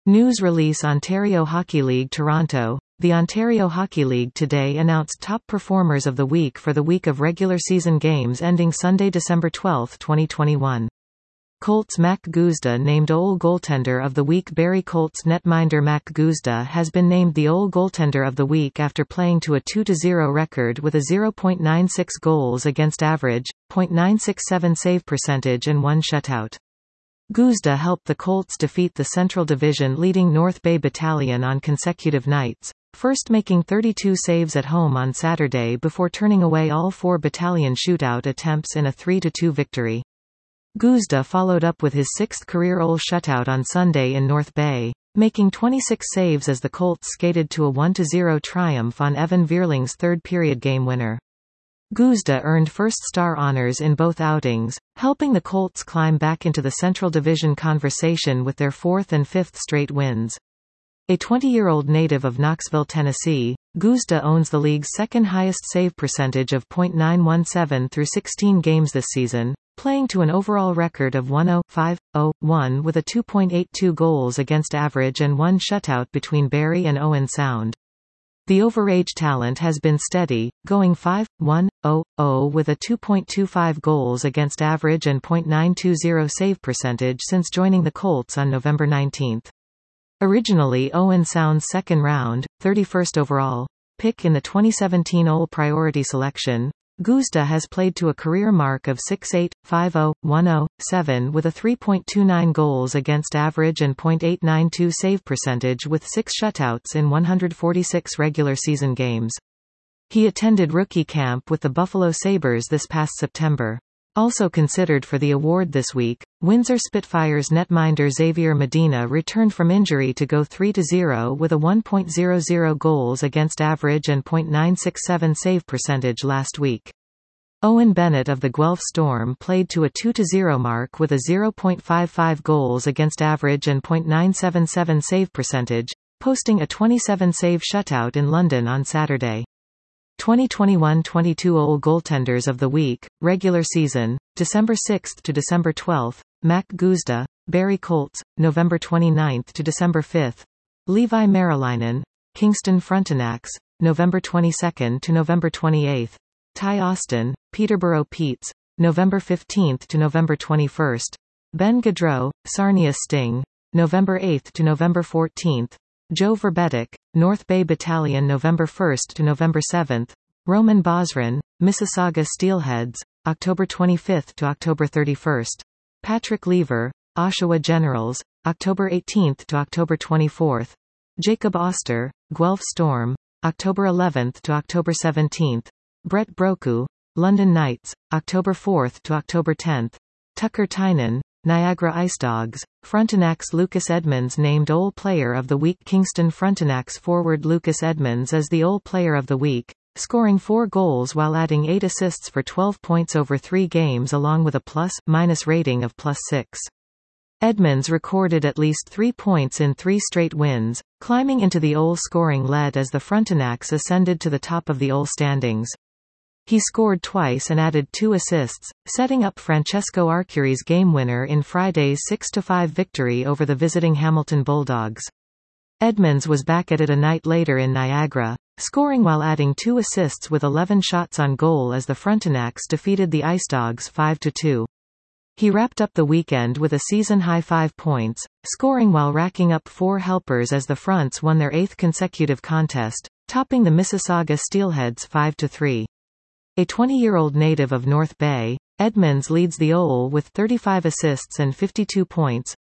News release Ontario Hockey League Toronto. The Ontario Hockey League today announced top performers of the week for the week of regular season games ending Sunday, December 12, 2021. Colts Mac Guzda named OL Goaltender of the Week. Barrie Colts netminder Mac Guzda has been named the OL Goaltender of the Week after playing to a 2-0 record with a 0.96 goals against average, .967 save percentage and 1 shutout. Guzda helped the Colts defeat the Central Division-leading North Bay Battalion on consecutive nights, first making 32 saves at home on Saturday before turning away all 4 battalion shootout attempts in a 3-2 victory. Guzda followed up with his 6th career OL shutout on Sunday in North Bay, making 26 saves as the Colts skated to a 1-0 triumph on Evan Vierling's third-period game winner. Guzda earned first-star honors in both outings, helping the Colts climb back into the Central Division conversation with their 4th and 5th straight wins. A 20-year-old native of Knoxville, Tennessee, Guzda owns the league's second-highest save percentage of .917 through 16 games this season, playing to an overall record of 1-0-5-0-1 with a 2.82 goals against average and 1 shutout between Barrie and Owen Sound. The overage talent has been steady, going 5-1-0-0 with a 2.25 goals against average and .920 save percentage since joining the Colts on November 19. Originally Owen Sound's second-round, 31st overall, pick in the 2017 OL Priority Selection, Guzda has played to a career mark of 6-8-5-0-1-0-7 with a 3.29 goals against average and .892 save percentage with 6 shutouts in 146 regular season games. He attended rookie camp with the Buffalo Sabres this past September. Also considered for the award this week, Windsor Spitfires netminder Xavier Medina returned from injury to go 3-0 with a 1.00 goals against average and .967 save percentage last week. Owen Bennett of the Guelph Storm played to a 2-0 mark with a 0.55 goals against average and .977 save percentage, posting a 27-save shutout in London on Saturday. 2021-22 OL Goaltenders of the Week, regular season, December 6 to December 12, Mac Guzda, Barrie Colts, November 29 to December 5, Levi Meriläinen, Kingston Frontenacs, November 22 to November 28, Ty Austin, Peterborough Petes, November 15 to November 21, Ben Gaudreau, Sarnia Sting, November 8 to November 14, Joe Verbetic, North Bay Battalion November 1 to November 7, Roman Bosrin, Mississauga Steelheads, October 25 to October 31, Patrick Lever, Oshawa Generals, October 18 to October 24, Jacob Oster, Guelph Storm, October 11 to October 17, Brett Broku, London Knights, October 4 to October 10, Tucker Tynan, Niagara Ice Dogs, Frontenacs Lucas Edmonds named OL Player of the Week. Kingston Frontenacs forward Lucas Edmonds as the OL Player of the Week, scoring 4 goals while adding 8 assists for 12 points over 3 games along with a +/- rating of +6. Edmonds recorded at least 3 points in 3 straight wins, climbing into the OL scoring lead as the Frontenacs ascended to the top of the OL standings. He scored twice and added 2 assists, setting up Francesco Arcuri's game winner in Friday's 6-5 victory over the visiting Hamilton Bulldogs. Edmonds was back at it a night later in Niagara, scoring while adding 2 assists with 11 shots on goal as the Frontenacs defeated the Ice Dogs 5-2. He wrapped up the weekend with a season-high 5 points, scoring while racking up 4 helpers as the Fronts won their 8th consecutive contest, topping the Mississauga Steelheads 5-3. A 20-year-old native of North Bay, Edmonds leads the OL with 35 assists and 52 points,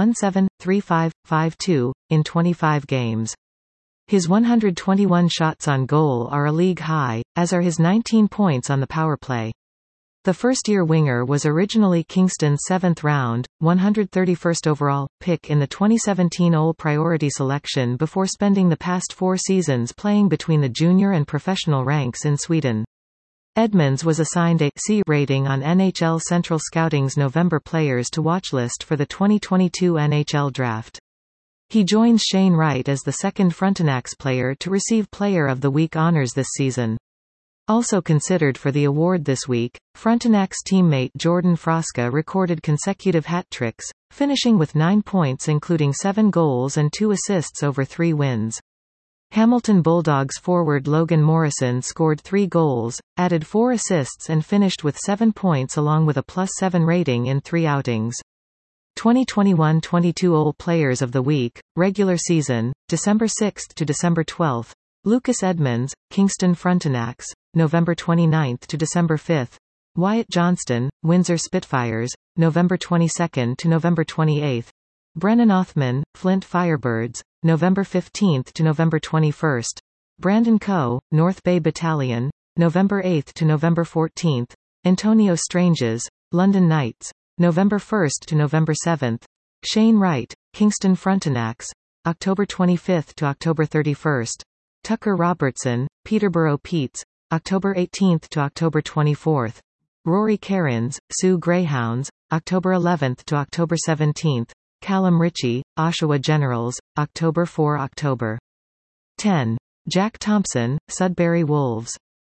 1-7-3-5-5-2, in 25 games. His 121 shots on goal are a league high, as are his 19 points on the power play. The first-year winger was originally Kingston's 7th-round, 131st overall, pick in the 2017 OL Priority Selection before spending the past 4 seasons playing between the junior and professional ranks in Sweden. Edmonds was assigned a C rating on NHL Central Scouting's November Players to Watch list for the 2022 NHL Draft. He joins Shane Wright as the second Frontenacs player to receive Player of the Week honors this season. Also considered for the award this week, Frontenac's teammate Jordan Frasca recorded consecutive hat-tricks, finishing with 9 points including 7 goals and 2 assists over 3 wins. Hamilton Bulldogs forward Logan Morrison scored 3 goals, added 4 assists and finished with 7 points along with a +7 rating in 3 outings. 2021-22 All Players of the Week, regular season, December 6 to December 12. Lucas Edmonds, Kingston Frontenacs, November 29 to December 5. Wyatt Johnston, Windsor Spitfires, November 22 to November 28. Brennan Othman, Flint Firebirds, November 15 to November 21. Brandon Coe, North Bay Battalion, November 8 to November 14. Antonio Stranges, London Knights, November 1 to November 7. Shane Wright, Kingston Frontenacs, October 25 to October 31. Tucker Robertson, Peterborough Petes, October 18 to October 24. Rory Cairns, Sioux Greyhounds, October 11 to October 17. Callum Ritchie, Oshawa Generals, October 4–October 10. Jack Thompson, Sudbury Wolves.